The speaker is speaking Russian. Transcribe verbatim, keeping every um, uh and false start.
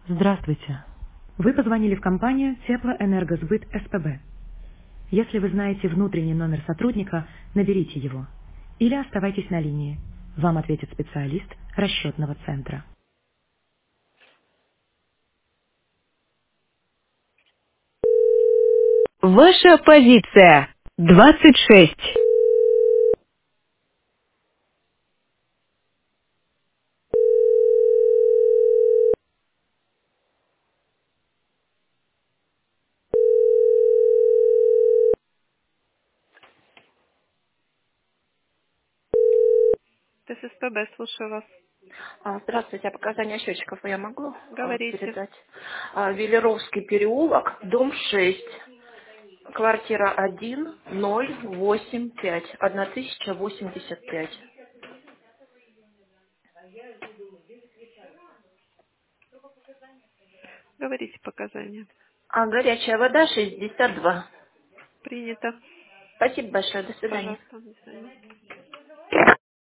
Здравствуйте. Вы позвонили в компанию Теплоэнергосбыт СПБ. Если вы знаете внутренний номер сотрудника, наберите его. Или оставайтесь на линии. Вам ответит специалист расчетного центра. Ваша позиция. двадцать шесть. Т С С П Б, слушаю вас. А, Здравствуйте, а показания счетчиков я могу а, Говорите. передать? А, Велеровский переулок, дом шесть, квартира один, ноль, восемь, пять, одна тысяча восемьдесят пять. Говорите показания. А горячая вода шестьдесят два. Принято. Спасибо большое, до свидания. Пожалуйста, до свидания.